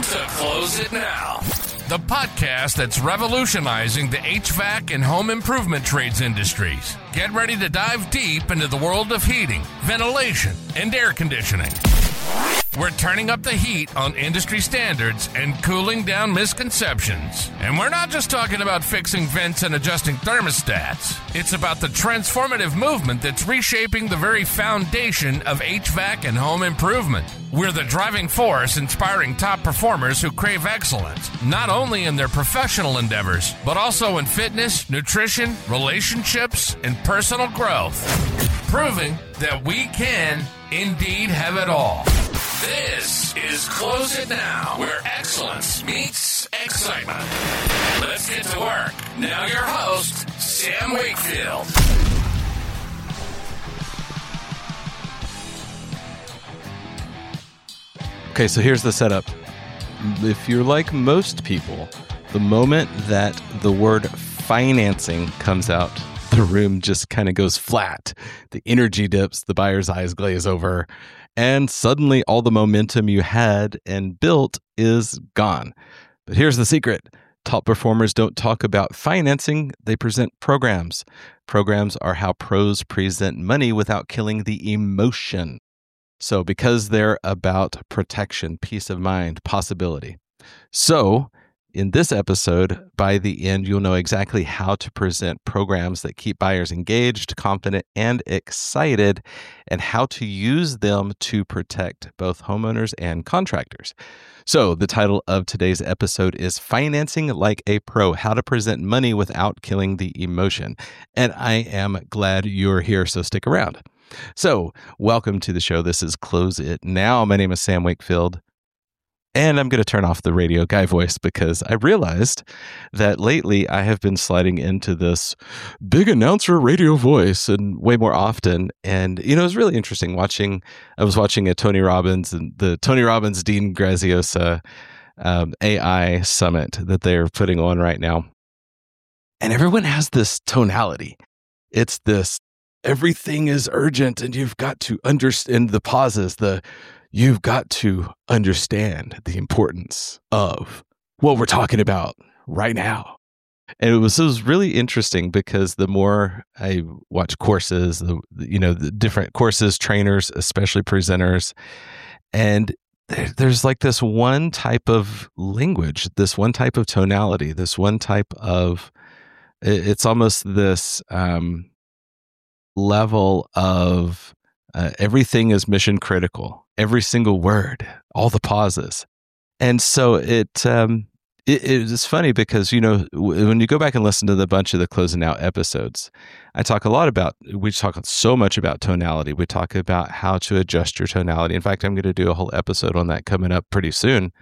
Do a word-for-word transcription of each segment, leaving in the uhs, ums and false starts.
Welcome to Close It Now, the podcast that's revolutionizing the H V A C and home improvement trades industries. Get ready to dive deep into the world of heating, ventilation, and air conditioning. We're turning up the heat on industry standards and cooling down misconceptions. And we're not just talking about fixing vents and adjusting thermostats. It's about the transformative movement that's reshaping the very foundation of H V A C and home improvement. We're the driving force inspiring top performers who crave excellence, not only in their professional endeavors, but also in fitness, nutrition, relationships, and personal growth. Proving that we can indeed have it all. This is Close It Now, where excellence meets excitement. Let's get to work. Now your host, Sam Wakefield. Okay, so here's the setup. If you're like most people, the moment that the word financing comes out, the room just kind of goes flat. The energy dips, the buyer's eyes glaze over, and suddenly all the momentum you had and built is gone. But here's the secret. Top performers don't talk about financing, they present programs. Programs are how pros present money without killing the emotion. So because they're about protection, peace of mind, possibility. So in this episode, by the end, you'll know exactly how to present programs that keep buyers engaged, confident, and excited, and how to use them to protect both homeowners and contractors. So the title of today's episode is Financing Like a Pro, How to Present Money Without Killing the Emotion. And I am glad you're here, so stick around. So welcome to the show. This is Close It Now. My name is Sam Wakefield. And I'm going to turn off the radio guy voice because I realized that lately I have been sliding into this big announcer radio voice and way more often. And, you know, it was really interesting watching, I was watching a Tony Robbins and the Tony Robbins, Dean Graziosi um, A I summit that they're putting on right now. And everyone has this tonality. It's this, everything is urgent and you've got to understand the pauses, the You've got to understand the importance of what we're talking about right now. And it was, it was really interesting because the more I watch courses, the, you know, the different courses, trainers, especially presenters, and there, there's like this one type of language, this one type of tonality, this one type of, it's almost this um, level of uh, everything is mission critical. Every single word, all the pauses. And so it, um, it it's funny because, you know, when you go back and listen to the bunch of the Closing Out episodes, I talk a lot about, we talk so much about tonality. We talk about how to adjust your tonality. In fact, I'm going to do a whole episode on that coming up pretty soon.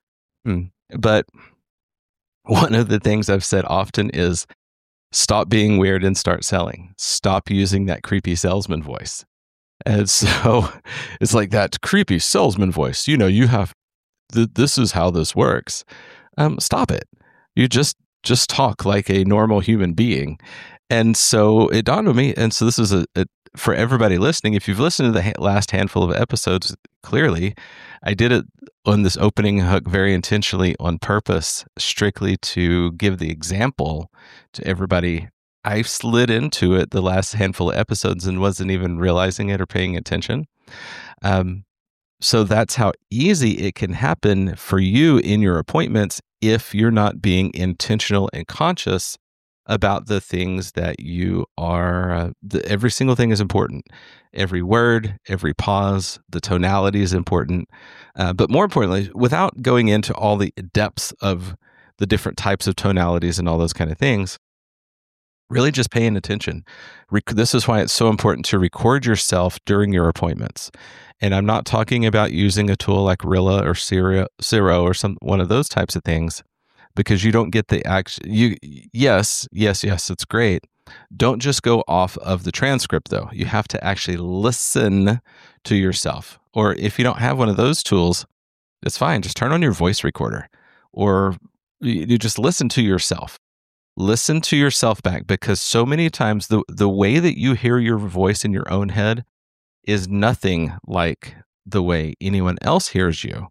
But one of the things I've said often is stop being weird and start selling. Stop using that creepy salesman voice. And so it's like that creepy salesman voice. You know, you have, th- this is how this works. Um, stop it. You just, just talk like a normal human being. And so it dawned on me. And so this is a, a for everybody listening. If you've listened to the ha- last handful of episodes, clearly I did it on this opening hook very intentionally on purpose, strictly to give the example to everybody. I slid into it the last handful of episodes and wasn't even realizing it or paying attention. Um, so that's how easy it can happen for you in your appointments if you're not being intentional and conscious about the things that you are. Uh, the, every single thing is important. Every word, every pause, the tonality is important. Uh, but more importantly, without going into all the depths of the different types of tonalities and all those kind of things, really just paying attention. Rec- this is why it's so important to record yourself during your appointments. And I'm not talking about using a tool like Rilla or Ciro, Ciro or some one of those types of things, because you don't get the act. You yes, yes, yes, it's great. Don't just go off of the transcript though. You have to actually listen to yourself. Or if you don't have one of those tools, it's fine. Just turn on your voice recorder, or you just listen to yourself. Listen to yourself back, because so many times the, the way that you hear your voice in your own head is nothing like the way anyone else hears you.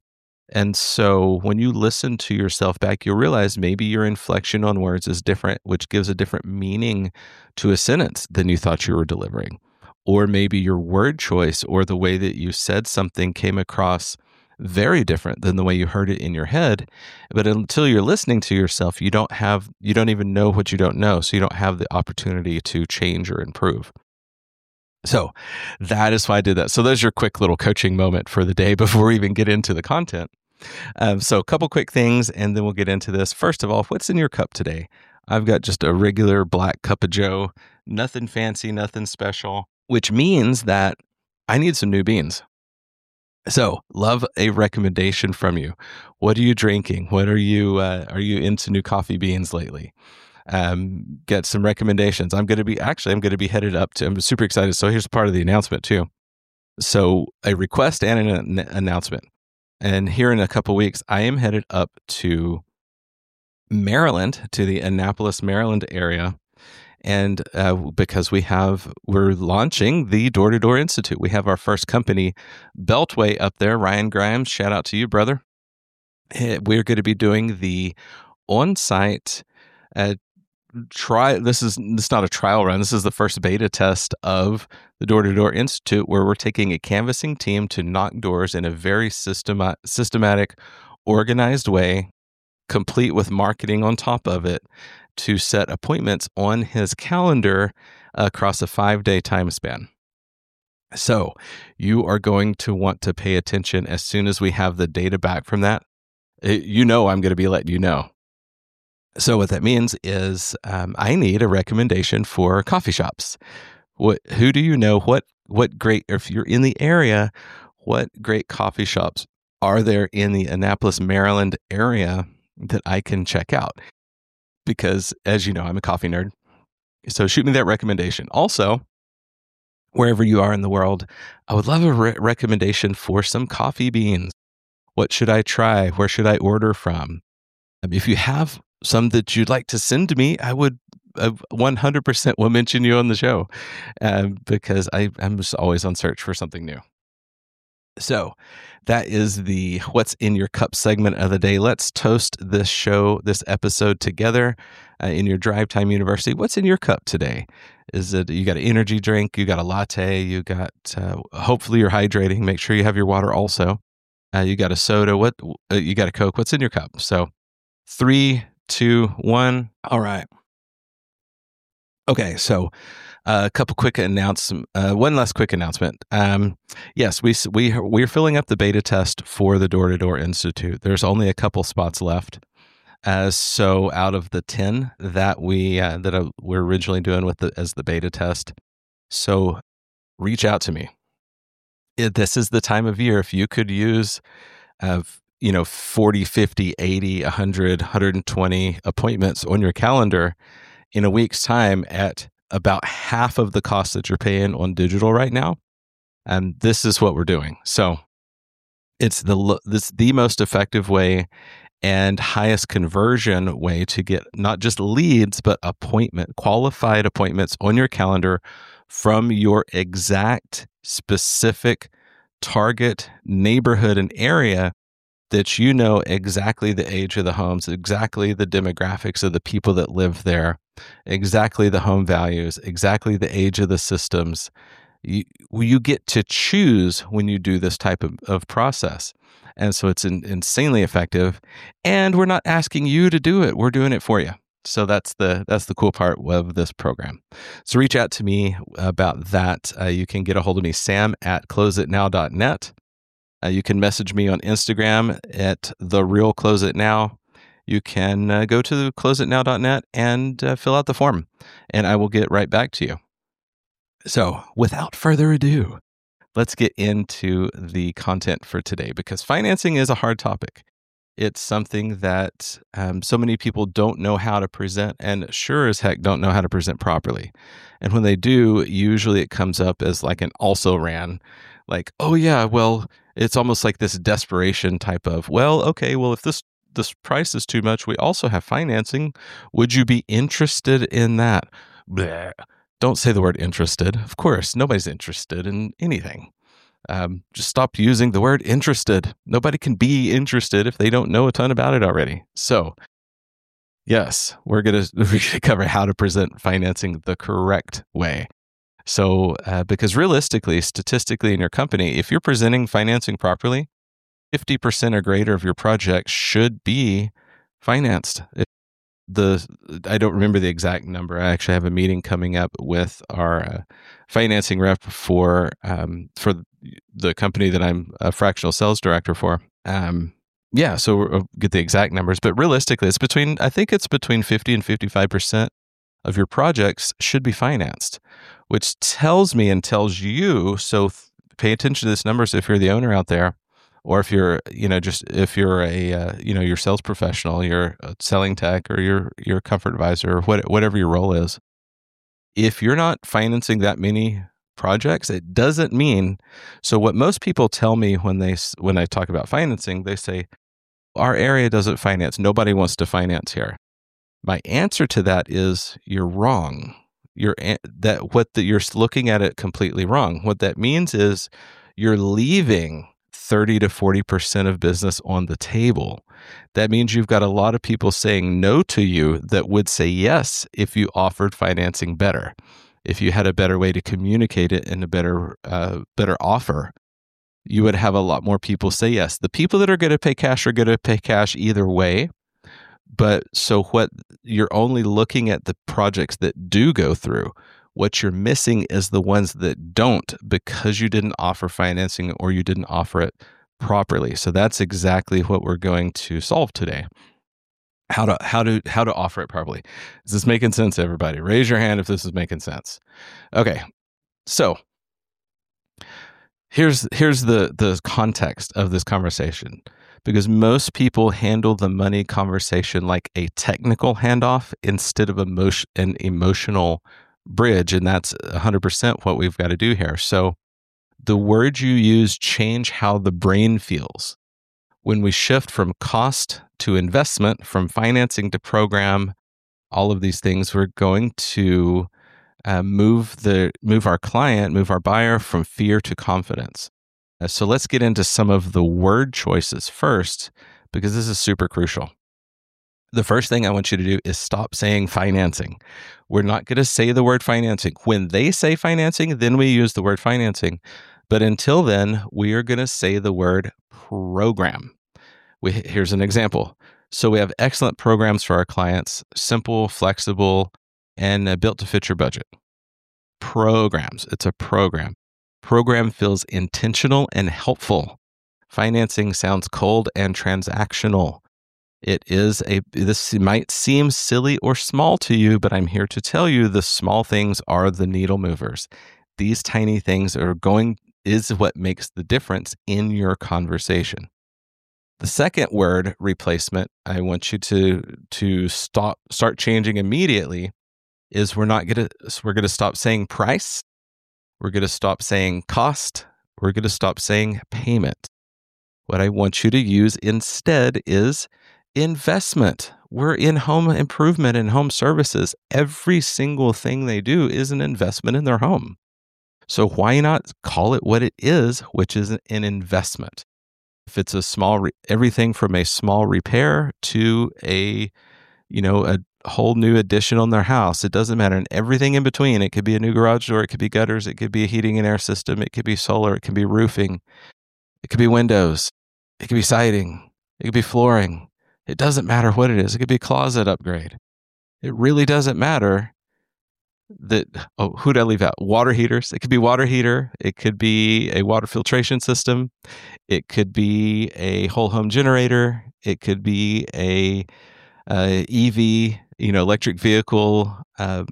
And so when you listen to yourself back, you'll realize maybe your inflection on words is different, which gives a different meaning to a sentence than you thought you were delivering. Or maybe your word choice or the way that you said something came across very different than the way you heard it in your head. But until you're listening to yourself, you don't have, you don't even know what you don't know. So you don't have the opportunity to change or improve. So that is why I did that. So there's your quick little coaching moment for the day before we even get into the content. Um, so a couple quick things, and then we'll get into this. First of all, what's in your cup today? I've got just a regular black cup of Joe, nothing fancy, nothing special, which means that I need some new beans. So love a recommendation from you. What are you drinking? What are you, uh, are you into new coffee beans lately? Um, get some recommendations. I'm going to be, actually, I'm going to be headed up to, I'm super excited. So here's part of the announcement too. So a request and an, an announcement. And here in a couple weeks, I am headed up to Maryland, to the Annapolis, Maryland area. And uh, because we have, we're launching the Door to Door Institute. We have our first company, Beltway, up there. Ryan Grimes, shout out to you, brother. We're going to be doing the on-site uh, try. This is this is not a trial run. This is the first beta test of the Door to Door Institute, where we're taking a canvassing team to knock doors in a very systema- systematic, organized way, complete with marketing on top of it, to set appointments on his calendar across a five-day time span. So you are going to want to pay attention as soon as we have the data back from that. It, you know I'm going to be letting you know. So what that means is um, I need a recommendation for coffee shops. What? Who do you know? What? What great? If you're in the area, what great coffee shops are there in the Annapolis, Maryland area that I can check out? Because as you know, I'm a coffee nerd. So shoot me that recommendation. Also, wherever you are in the world, I would love a re- recommendation for some coffee beans. What should I try? Where should I order from? If you have some that you'd like to send to me, I would uh, one hundred percent will mention you on the show uh, because I, I'm just always on search for something new. So that is the What's in Your Cup segment of the day. Let's toast this show, this episode together uh, in your Drive Time University. What's in your cup today? Is it you got an energy drink? You got a latte? You got, uh, hopefully you're hydrating. Make sure you have your water also. Uh, you got a soda. What? Uh, you got a Coke. What's in your cup? So three, two, one. All right. Okay. So Uh, a couple quick announcements. Uh, one last quick announcement. Um, yes, we we we're filling up the beta test for the Door to Door Institute. There's only a couple spots left. Uh, so out of the ten that we uh, that uh, we're originally doing with the, as the beta test, so reach out to me. It, this is the time of year if you could use, uh, you know, forty, fifty, eighty, one hundred, one hundred twenty appointments on your calendar in a week's time at about half of the cost that you're paying on digital right now. And this is what we're doing. So it's the this the most effective way and highest conversion way to get not just leads, but appointment, qualified appointments on your calendar from your exact specific target neighborhood and area that you know exactly the age of the homes, exactly the demographics of the people that live there, exactly the home values, exactly the age of the systems. You, you get to choose when you do this type of, of process. And so it's in, insanely effective. And we're not asking you to do it. We're doing it for you. So that's the that's the cool part of this program. So reach out to me about that. Uh, you can get a hold of me, sam at close it now dot net. Uh, you can message me on Instagram at the real close it now. You can uh, go to close it now dot net and uh, fill out the form, and I will get right back to you. So without further ado, let's get into the content for today, because financing is a hard topic. It's something that um, so many people don't know how to present, and sure as heck don't know how to present properly. And when they do, usually it comes up as like an also ran, like, oh yeah, well, it's almost like this desperation type of, well, okay, well, if this this price is too much, we also have financing. Would you be interested in that? Blech. Don't say the word interested. Of course, nobody's interested in anything. Um, just stop using the word interested. Nobody can be interested if they don't know a ton about it already. So, yes, we're going to we're gonna cover how to present financing the correct way. So, uh, because realistically, statistically in your company, if you're presenting financing properly, fifty percent or greater of your project should be financed. It, the I don't remember the exact number. I actually have a meeting coming up with our uh, financing rep for um, for the company that I'm a fractional sales director for. Um, yeah, so we'll get the exact numbers, but realistically, it's between I think it's between fifty and fifty-five percent of your projects should be financed, which tells me and tells you. So th- pay attention to this numbers if you're the owner out there. Or if you're, you know, just if you're a, uh, you know, your sales professional, you're a selling tech, or you're you're a comfort advisor, or what, whatever your role is. If you're not financing that many projects, it doesn't mean. So what most people tell me when they when I talk about financing, they say, "Our area doesn't finance. Nobody wants to finance here." My answer to that is, you're wrong. You're that what that you're looking at it completely wrong. What that means is you're leaving thirty to forty percent of business on the table. That means you've got a lot of people saying no to you that would say yes if you offered financing better, if you had a better way to communicate it and a better, uh, better offer. You would have a lot more people say yes. The people that are going to pay cash are going to pay cash either way. But so what you're only looking at the projects that do go through. What you're missing is the ones that don't, because you didn't offer financing or you didn't offer it properly. So that's exactly what we're going to solve today. How to how to how to offer it properly. Is this making sense, everybody? Raise your hand if this is making sense. Okay. So here's here's the the context of this conversation. Because most people handle the money conversation like a technical handoff instead of emotion, an emotional bridge. And that's one hundred percent what we've got to do here. So the words you use change how the brain feels. When we shift from cost to investment, from financing to program, all of these things, we're going to uh, move the move our client, move our buyer from fear to confidence. Uh, so let's get into some of the word choices first, because this is super crucial. The first thing I want you to do is stop saying financing. We're not going to say the word financing. When they say financing, then we use the word financing. But until then, we are going to say the word program. We, here's an example. So we have excellent programs for our clients, simple, flexible, and uh, built to fit your budget. Programs. It's a program. Program feels intentional and helpful. Financing sounds cold and transactional. It is a, this might seem silly or small to you, but I'm here to tell you the small things are the needle movers. These tiny things are going, is what makes the difference in your conversation. The second word, replacement, I want you to, to stop, start changing immediately, is we're not going to, we're going to stop saying price. We're going to stop saying cost. We're going to stop saying payment. What I want you to use instead is investment. We're in home improvement and home services. Every single thing they do is an investment in their home. So why not call it what it is, which is an investment? If it's a small, re- everything from a small repair to a, you know, a whole new addition on their house, it doesn't matter. And everything in between, it could be a new garage door, it could be gutters, it could be a heating and air system, it could be solar, it could be roofing, it could be windows, it could be siding, it could be flooring. It doesn't matter what it is. It could be a closet upgrade. It really doesn't matter that, oh, who did I leave out? Water heaters. It could be water heater. It could be a water filtration system. It could be a whole home generator. It could be a, a E V, you know, electric vehicle um,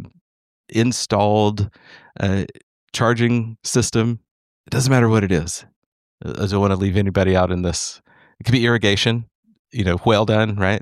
installed uh, charging system. It doesn't matter what it is. I don't want to leave anybody out in this. It could be irrigation. You know, well done, right?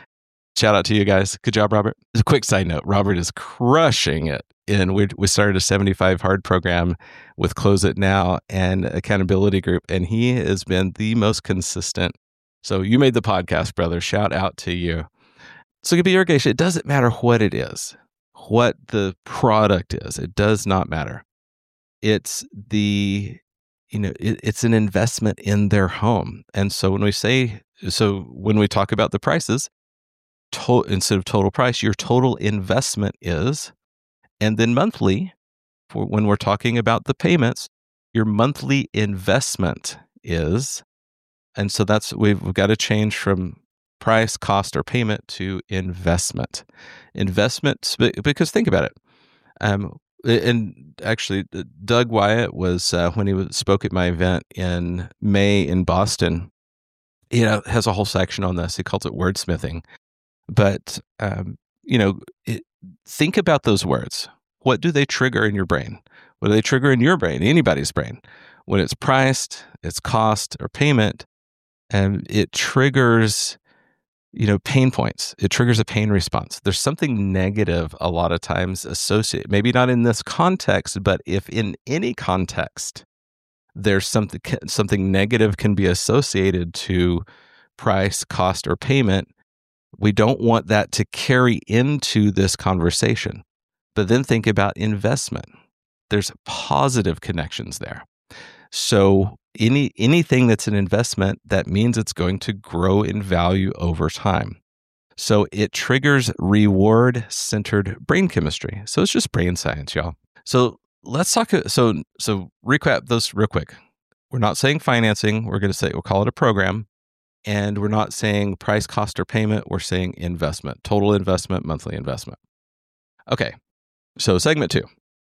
Shout out to you guys. Good job, Robert. As a quick side note, Robert is crushing it. And we we started a seventy-five hard program with Close It Now and Accountability Group, and he has been the most consistent. So you made the podcast, brother. Shout out to you. So it could be irrigation. It doesn't matter what it is, what the product is. It does not matter. It's the you know, it, it's an investment in their home. And so when we say, so when we talk about the prices, to, instead of total price, your total investment is, and then monthly, for when we're talking about the payments, your monthly investment is, and so that's, we've, we've got to change from price, cost, or payment to investment. Investment, because think about it. Um, and actually, Doug Wyatt was, uh, when he was, spoke at my event in May in Boston, you know, has a whole section on this. He calls it wordsmithing. But, um, you know, it, think about those words. What do they trigger in your brain? What do they trigger in your brain, anybody's brain? When it's priced, it's cost or payment, and it triggers, you know, pain points. It triggers a pain response. There's something negative a lot of times associated, maybe not in this context, but if in any context, there's something, something negative can be associated to price, cost, or payment. We don't want that to carry into this conversation. But then think about investment. There's positive connections there. So any anything that's an investment, that means it's going to grow in value over time. So it triggers reward-centered brain chemistry. So it's just brain science, y'all. So let's talk. So so recap those real quick. We're not saying financing. We're going to say, we'll call it a program. And we're not saying price, cost, or payment. We're saying investment, total investment, monthly investment. Okay, so segment two,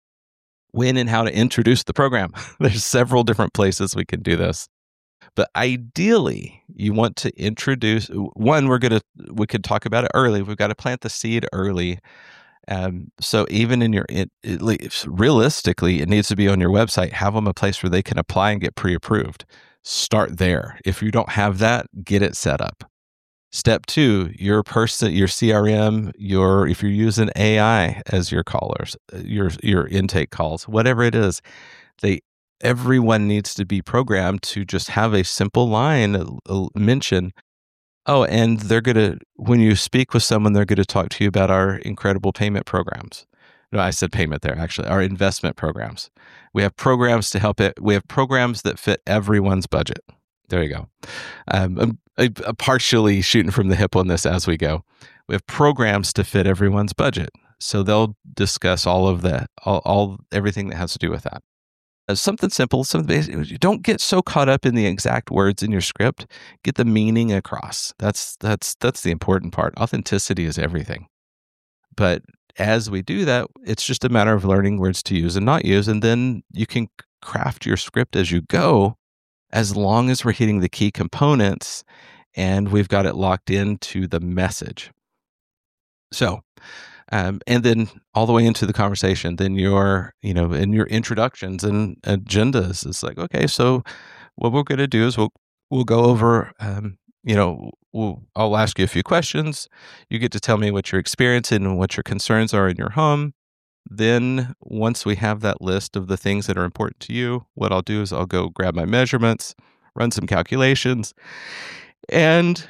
when and how to introduce the program. There's several different places we can do this. But ideally, you want to introduce, one, we're going to, we could talk about it early. We've got to plant the seed early. Um, so even in your, it, it, realistically, it needs to be on your website. Have them a place where they can apply and get pre-approved. Start there. If you don't have that, get it set up. Step two, your person, your C R M, your, if you're using A I as your callers, your, your intake calls, whatever it is, they, everyone needs to be programmed to just have a simple line, a, a mention. Oh, and they're going to, when you speak with someone, they're going to talk to you about our incredible payment programs. No, I said payment there, actually, our investment programs. We have programs to help it. We have programs that fit everyone's budget. There you go. Um, I'm, I'm partially shooting from the hip on this as we go. We have programs to fit everyone's budget. So they'll discuss all of that, all, all everything that has to do with that. Uh, something simple, something basic. You don't get so caught up in the exact words in your script. Get the meaning across. That's that's that's the important part. Authenticity is everything. But as we do that, it's just a matter of learning words to use and not use, and then you can craft your script as you go, as long as we're hitting the key components and we've got it locked into the message. So, um, and then all the way into the conversation, then your, you know, in your introductions and agendas, it's like, okay, so what we're going to do is we'll we'll go over, um, you know, we'll, I'll ask you a few questions. You get to tell me what you're experiencing and what your concerns are in your home. Then once we have that list of the things that are important to you, what I'll do is I'll go grab my measurements, run some calculations. And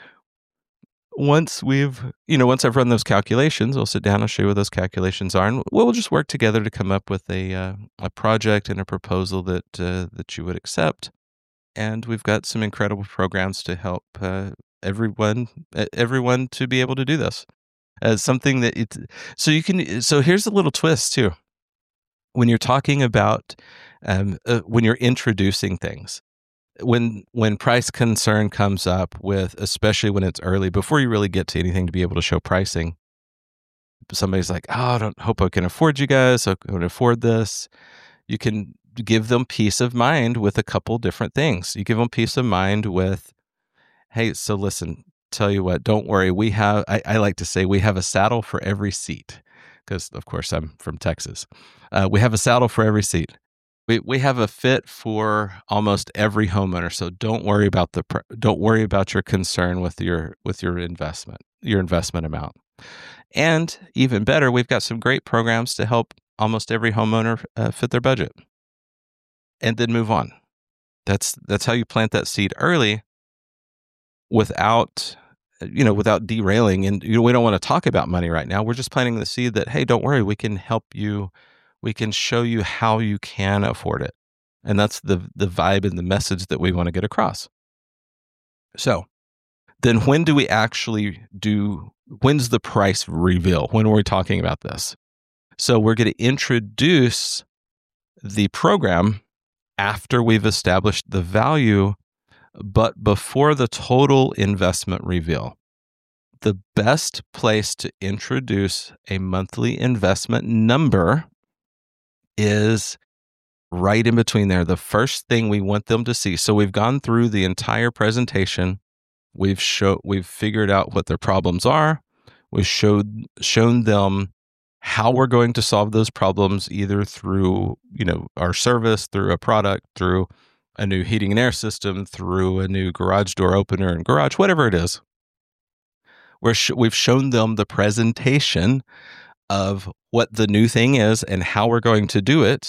once we've, you know, once I've run those calculations, I'll sit down and show you what those calculations are. And we'll just work together to come up with a, uh, a project and a proposal that, uh, that you would accept. And we've got some incredible programs to help uh, everyone, everyone to be able to do this. As something that it, so you can, so here's a little twist too. When you're talking about, um, uh, when you're introducing things, when, when price concern comes up with, especially when it's early, before you really get to anything to be able to show pricing, somebody's like, oh, I don't hope I can afford you guys. I can afford this. You can give them peace of mind with a couple different things. You give them peace of mind with, hey, so listen, tell you what, don't worry. We have, I, I like to say we have a saddle for every seat because of course I'm from Texas. Uh, we have a saddle for every seat. We we have a fit for almost every homeowner. So don't worry about the, don't worry about your concern with your, with your investment, your investment amount. And even better, we've got some great programs to help almost every homeowner uh, fit their budget. And then move on. That's that's how you plant that seed early without, you know, without derailing. And you know, we don't want to talk about money right now. We're just planting the seed that, hey, don't worry, we can help you. We can show you how you can afford it. And that's the, the vibe and the message that we want to get across. So then when do we actually do, when's the price reveal? When are we talking about this? So we're going to introduce the program after we've established the value, but before the total investment reveal. The best place to introduce a monthly investment number is right in between there. The first thing we want them to see. So we've gone through the entire presentation. We've show, we've figured out what their problems are. We've showed shown them how we're going to solve those problems, either through, you know, our service, through a product, through a new heating and air system, through a new garage door opener and garage, whatever it is. We're sh- we've shown them the presentation of what the new thing is and how we're going to do it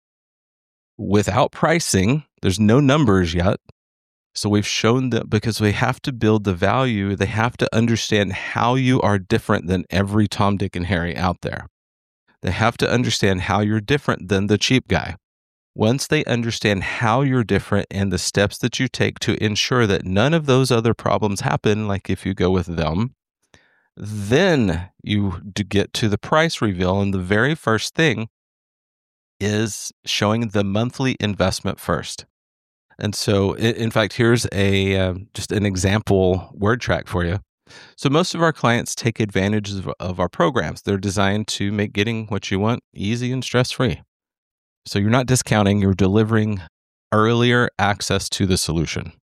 without pricing. There's no numbers yet. So we've shown that because we have to build the value, they have to understand how you are different than every Tom, Dick, and Harry out there. They have to understand how you're different than the cheap guy. Once they understand how you're different and the steps that you take to ensure that none of those other problems happen, like if you go with them, then you get to the price reveal. And the very first thing is showing the monthly investment first. And so, in fact, here's a uh, just an example word track for you. So most of our clients take advantage of, of our programs. They're designed to make getting what you want easy and stress-free. So you're not discounting, you're delivering earlier access to the solution.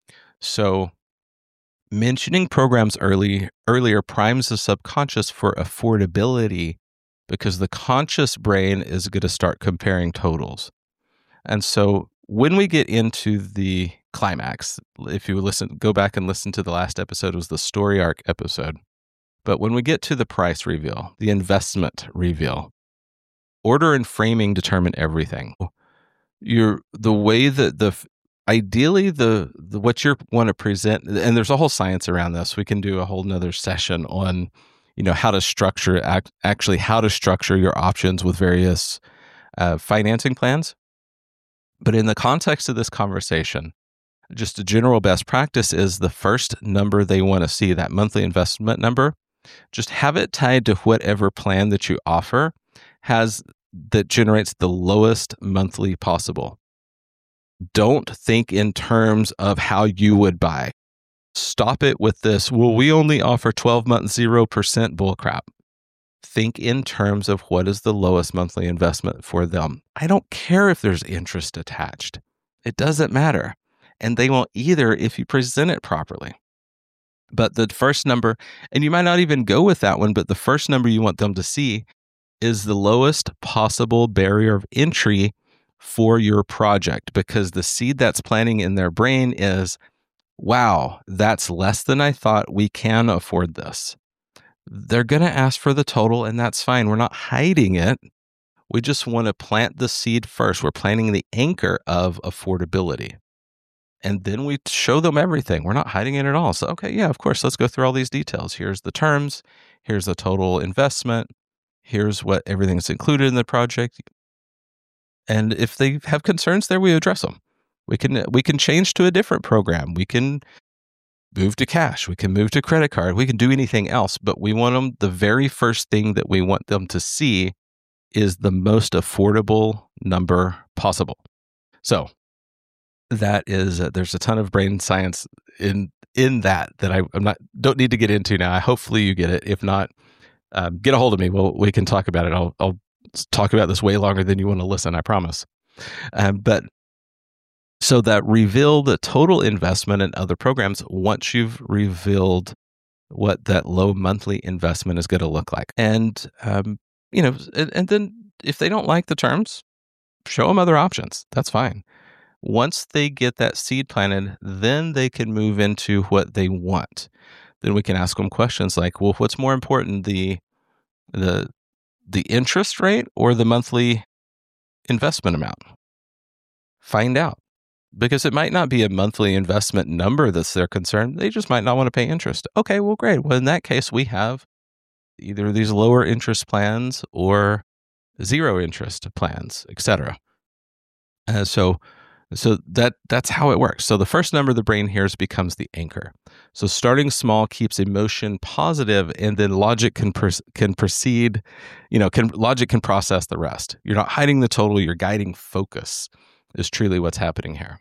So mentioning programs early earlier primes the subconscious for affordability, because the conscious brain is going to start comparing totals. And so when we get into the climax, if you listen, go back and listen to the last episode, it was the story arc episode. But when we get to the price reveal, the investment reveal, order and framing determine everything. You're the way that the ideally the, the what you want to present, and there's a whole science around this. We can do a whole nother session on, you know, how to structure act, actually how to structure your options with various uh, financing plans. But in the context of this conversation, just a general best practice is the first number they want to see, that monthly investment number, just have it tied to whatever plan that you offer has that generates the lowest monthly possible. Don't think in terms of how you would buy. Stop it with this, well, we only offer twelve month zero percent bullcrap. Think in terms of what is the lowest monthly investment for them. I don't care if there's interest attached. It doesn't matter. And they won't either if you present it properly. But the first number, and you might not even go with that one, but the first number you want them to see is the lowest possible barrier of entry for your project, because the seed that's planting in their brain is, wow, that's less than I thought. We can afford this. They're going to ask for the total, and that's fine. We're not hiding it. We just want to plant the seed first. We're planting the anchor of affordability. And then we show them everything. We're not hiding it at all. So, okay, yeah, of course, let's go through all these details. Here's the terms. Here's the total investment. Here's what everything that's included in the project. And if they have concerns there, we address them. We can we can change to a different program. We can move to cash. We can move to credit card. We can do anything else. But we want them, the very first thing that we want them to see is the most affordable number possible. So that is, uh, there's a ton of brain science in in that that I, I'm not don't need to get into now. I hopefully you get it. If not, um, get a hold of me. Well, we can talk about it. I'll I'll talk about this way longer than you want to listen. I promise. Um, but so that reveal the total investment in other programs once you've revealed what that low monthly investment is going to look like, and um, you know, and, and then if they don't like the terms, show them other options. That's fine. Once they get that seed planted, then they can move into what they want. Then we can ask them questions like, well, what's more important, the the the interest rate or the monthly investment amount? Find out. Because it might not be a monthly investment number that's their concern. They just might not want to pay interest. Okay, well, great. Well, in that case, we have either these lower interest plans or zero interest plans, et cetera. Uh, so so that that's how it works. So the first number the brain hears becomes the anchor. So starting small keeps emotion positive, and then logic can pr- can proceed. You know, can logic can process the rest. You're not hiding the total. You're guiding focus. Is truly what's happening here.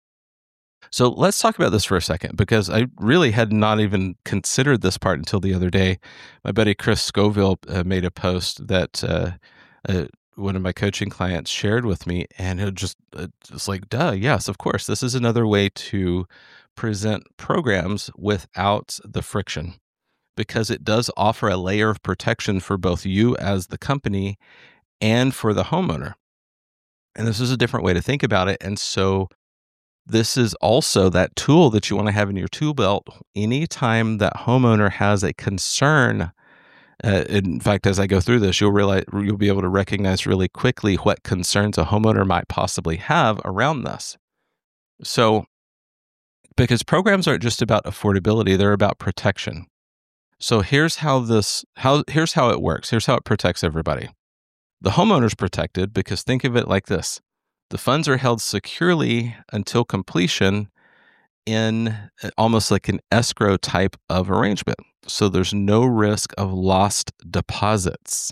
So let's talk about this for a second, because I really had not even considered this part until the other day. My buddy Chris Scoville uh, made a post that uh, uh, one of my coaching clients shared with me, and it just uh, just like, duh, yes, of course, this is another way to present programs without the friction, because it does offer a layer of protection for both you as the company and for the homeowner. And this is a different way to think about it. And so this is also that tool that you want to have in your tool belt anytime that homeowner has a concern. Uh, in fact, as I go through this, you'll realize you'll be able to recognize really quickly what concerns a homeowner might possibly have around this. So, because programs aren't just about affordability, they're about protection. So here's how this how here's how it works. Here's how it protects everybody. The homeowner's protected because think of it like this. The funds are held securely until completion in almost like an escrow type of arrangement. So there's no risk of lost deposits.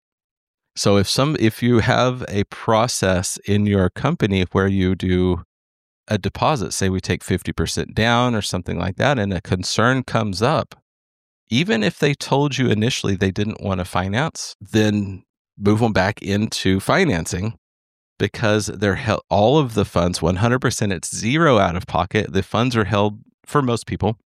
So if some if you have a process in your company where you do a deposit, say we take fifty percent down or something like that, and a concern comes up, even if they told you initially they didn't want to finance, then move them back into financing, because they're held, all of the funds, one hundred percent, it's zero out of pocket. The funds are held, for most people,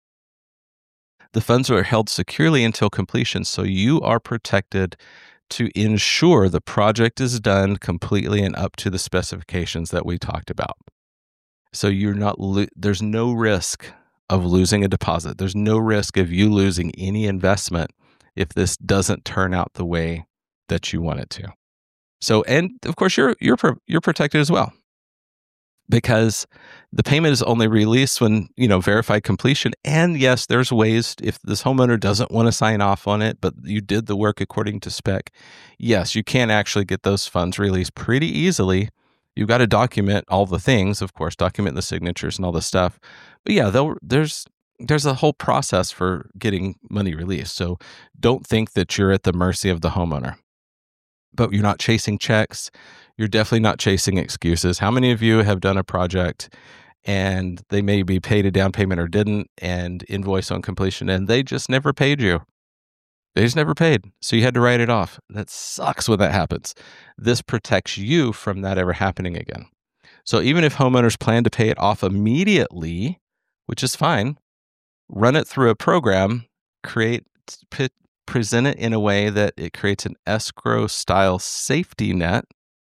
the funds are held securely until completion. So you are protected to ensure the project is done completely and up to the specifications that we talked about. So you're not, lo- there's no risk of losing a deposit. There's no risk of you losing any investment if this doesn't turn out the way that you want it to. So, and of course, you're you're you're protected as well, because the payment is only released when, you know, verified completion. And yes, there's ways, if this homeowner doesn't want to sign off on it, but you did the work according to spec, yes, you can actually get those funds released pretty easily. You've got to document all the things, of course, document the signatures and all the stuff. But yeah, there's there's a whole process for getting money released. So don't think that you're at the mercy of the homeowner. But you're not chasing checks. You're definitely not chasing excuses. How many of you have done a project and they maybe paid a down payment or didn't, and invoice on completion, and they just never paid you? They just never paid. So you had to write it off. That sucks when that happens. This protects you from that ever happening again. So even if homeowners plan to pay it off immediately, which is fine, run it through a program, create present it in a way that it creates an escrow style safety net.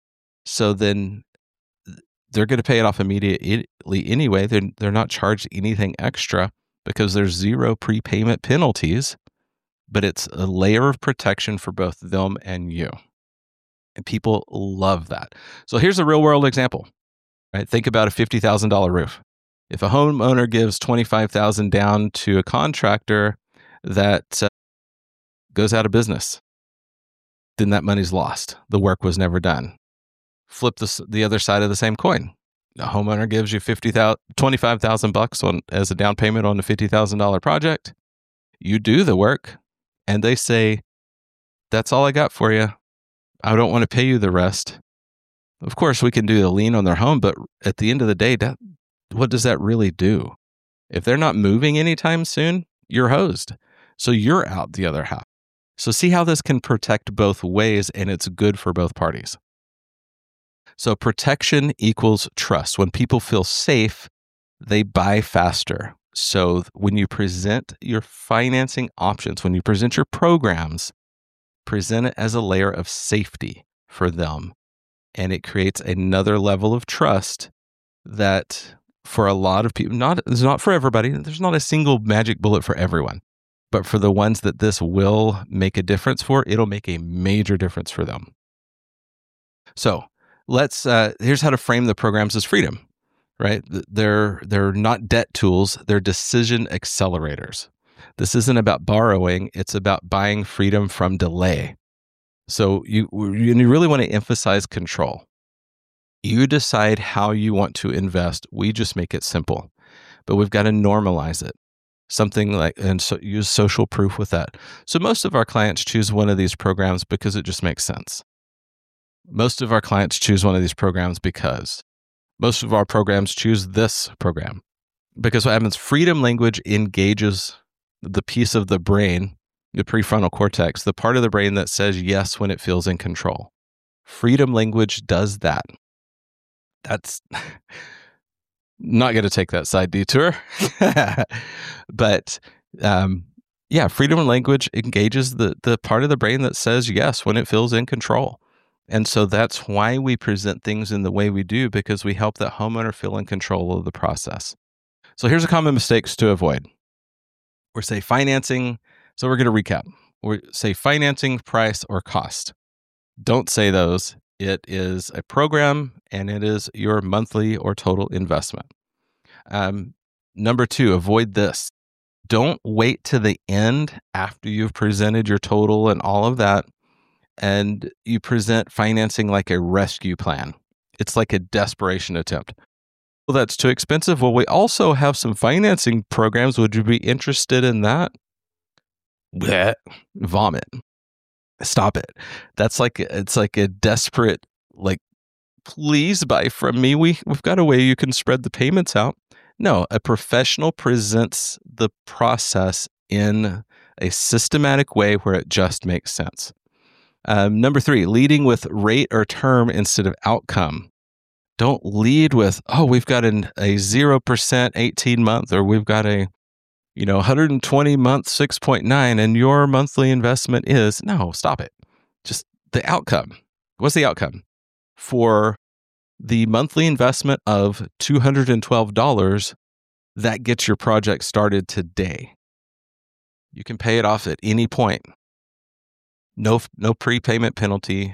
So then they're going to pay it off immediately anyway. They're, they're not charged anything extra because there's zero prepayment penalties, but it's a layer of protection for both them and you. And people love that. So here's a real world example, right? Think about a fifty thousand dollars roof. If a homeowner gives twenty-five thousand dollars down to a contractor that uh, goes out of business, then that money's lost. The work was never done. Flip the, the other side of the same coin. A homeowner gives you fifty thousand, twenty-five thousand bucks on as a down payment on a fifty thousand dollars project. You do the work, and they say, "That's all I got for you. I don't want to pay you the rest." Of course, we can do the lien on their home, but at the end of the day, that, what does that really do? If they're not moving anytime soon, you're hosed. So you're out the other half. So see how this can protect both ways, and it's good for both parties. So protection equals trust. When people feel safe, they buy faster. So when you present your financing options, when you present your programs, present it as a layer of safety for them. And it creates another level of trust that for a lot of people, not, it's not for everybody. There's not a single magic bullet for everyone. But for the ones that this will make a difference for, it'll make a major difference for them. So let's, uh, here's how to frame the programs as freedom, right? They're, they're not debt tools, they're decision accelerators. This isn't about borrowing, it's about buying freedom from delay. So you, you really want to emphasize control. You decide how you want to invest. We just make it simple, but we've got to normalize it. Something like, and so use social proof with that. So most of our clients choose one of these programs because it just makes sense. Most of our clients choose one of these programs because most of our programs choose this program. Because what happens, freedom language engages the piece of the brain, the prefrontal cortex, the part of the brain that says yes when it feels in control. Freedom language does that. That's not going to take that side detour. But um, yeah, freedom language engages the, the part of the brain that says yes when it feels in control. And so that's why we present things in the way we do, because we help that homeowner feel in control of the process. So here's a common mistakes to avoid. We're say financing. So we're going to recap. We say financing, price, or cost. Don't say those. It is a program and it is your monthly or total investment. Um, number two, avoid this. Don't wait to the end after you've presented your total and all of that, and you present financing like a rescue plan. It's like a desperation attempt. Well, that's too expensive. Well, we also have some financing programs. Would you be interested in that? Blech. Vomit. Stop it. That's like, it's like a desperate, like, please buy from me. We, we've got a way you can spread the payments out. No, a professional presents the process in a systematic way where it just makes sense. Um, number three, leading with rate or term instead of outcome. Don't lead with, oh, we've got an, a zero percent eighteen month, or we've got a, you know, one hundred twenty month six point nine, and your monthly investment is, no, stop it. Just the outcome. What's the outcome? For the monthly investment of two hundred twelve dollars, that gets your project started today. You can pay it off at any point. No, no prepayment penalty.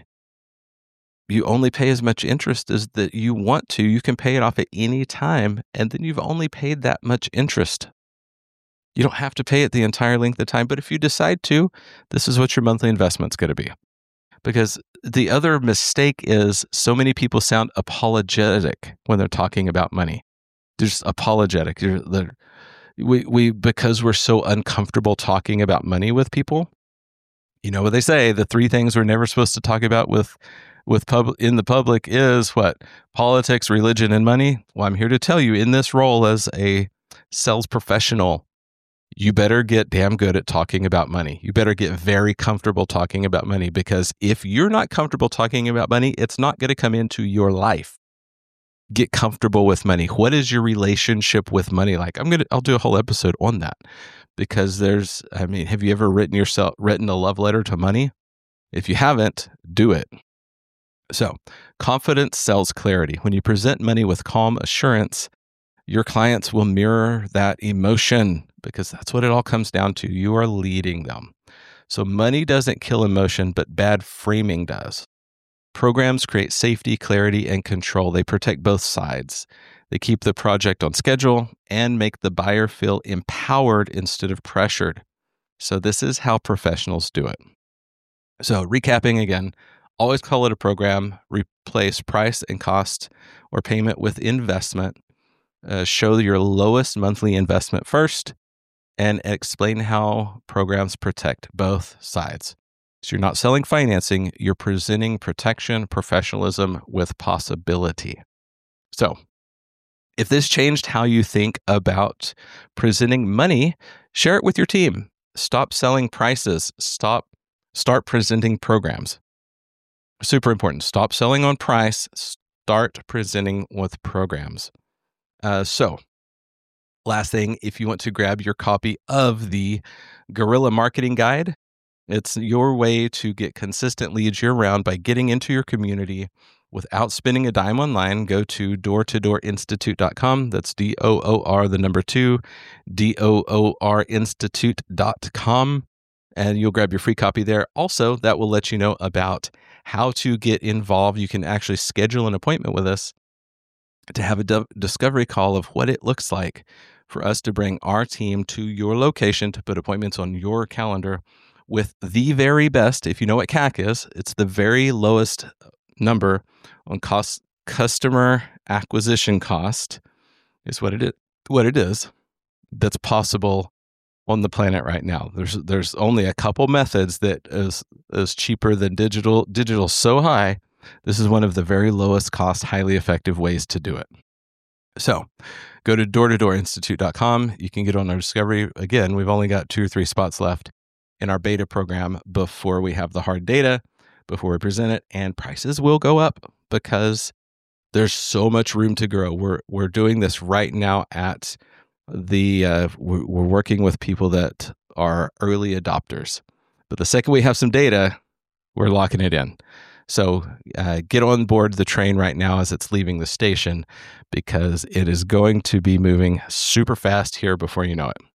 You only pay as much interest as that you want to. You can pay it off at any time, and then you've only paid that much interest. You don't have to pay it the entire length of time, but if you decide to, this is what your monthly investment's going to be. Because the other mistake is so many people sound apologetic when they're talking about money. They're just apologetic. They're, they're, we, we, because we're so uncomfortable talking about money with people, you know what they say, the three things we're never supposed to talk about with with pub in the public is what? Politics, religion, and money. Well, I'm here to tell you, in this role as a sales professional, you better get damn good at talking about money. You better get very comfortable talking about money, because if you're not comfortable talking about money, it's not going to come into your life. Get comfortable with money. What is your relationship with money like? I'm going to, I'll do a whole episode on that, because there's, I mean, have you ever written yourself, written a love letter to money? If you haven't, do it. So, confidence sells clarity. When you present money with calm assurance, your clients will mirror that emotion, because that's what it all comes down to. You are leading them. So money doesn't kill emotion, but bad framing does. Programs create safety, clarity, and control. They protect both sides. They keep the project on schedule and make the buyer feel empowered instead of pressured. So this is how professionals do it. So recapping again, always call it a program. Replace price and cost or payment with investment. Uh, show your lowest monthly investment first, and explain how programs protect both sides. So you're not selling financing, you're presenting protection, professionalism with possibility. So if this changed how you think about presenting money, share it with your team. Stop selling prices. Stop, start presenting programs. Super important. Stop selling on price. Start presenting with programs. Uh, so, last thing, if you want to grab your copy of the Guerrilla Marketing Guide, it's your way to get consistent leads year-round by getting into your community without spending a dime online. Go to door to door institute dot com. That's D O O R, the number two, D O O R institute dot com, and you'll grab your free copy there. Also, that will let you know about how to get involved. You can actually schedule an appointment with us to have a d- discovery call of what it looks like for us to bring our team to your location to put appointments on your calendar with the very best. If you know what C A C is, it's the very lowest number on cost customer acquisition cost is what it is, what it is that's possible on the planet right now. There's there's only a couple methods that is is cheaper than digital. Digital's so high. This is one of the very lowest cost, highly effective ways to do it. So go to door to door institute dot com. You can get on our discovery. Again, we've only got two or three spots left in our beta program before we have the hard data, before we present it, and prices will go up because there's so much room to grow. We're we're doing this right now at the, uh, we're, we're working with people that are early adopters. But the second we have some data, we're locking it in. So uh, get on board the train right now as it's leaving the station, because it is going to be moving super fast here before you know it.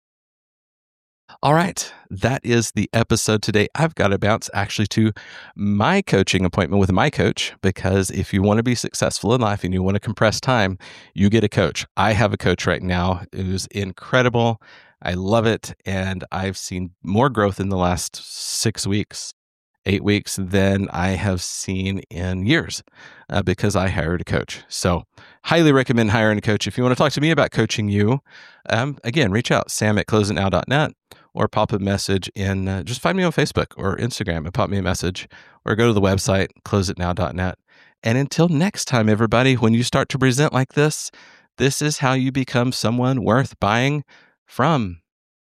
All right, that is the episode today. I've got to bounce actually to my coaching appointment with my coach, because if you want to be successful in life and you want to compress time, you get a coach. I have a coach right now who's incredible. I love it. And I've seen more growth in the last six weeks, eight weeks than I have seen in years uh, because I hired a coach. So highly recommend hiring a coach. If you want to talk to me about coaching you, um, again, reach out, sam at close it now dot net. Or pop a message in, uh, just find me on Facebook or Instagram and pop me a message, or go to the website, close it now dot net. And until next time, everybody, when you start to present like this, this is how you become someone worth buying from.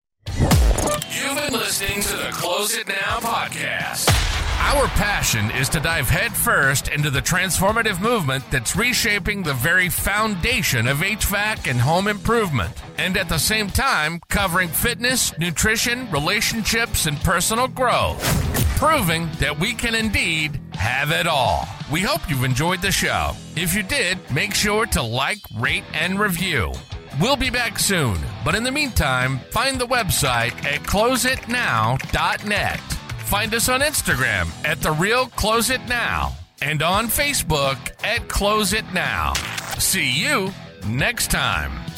You've been listening to the Close It Now podcast. Our passion is to dive headfirst into the transformative movement that's reshaping the very foundation of H V A C and home improvement, and at the same time covering fitness, nutrition, relationships, and personal growth, proving that we can indeed have it all. We hope you've enjoyed the show. If you did, make sure to like, rate, and review. We'll be back soon, but in the meantime, find the website at close it now dot net. Find us on Instagram at The Real Close It Now and on Facebook at Close It Now. See you next time.